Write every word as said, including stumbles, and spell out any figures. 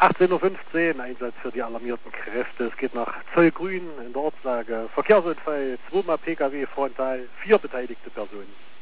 achtzehn Uhr fünfzehn, Einsatz für die alarmierten Kräfte. Es geht nach Zollgrün in der Ortslage. Verkehrsunfall, zweimal Pkw frontal, vier beteiligte Personen.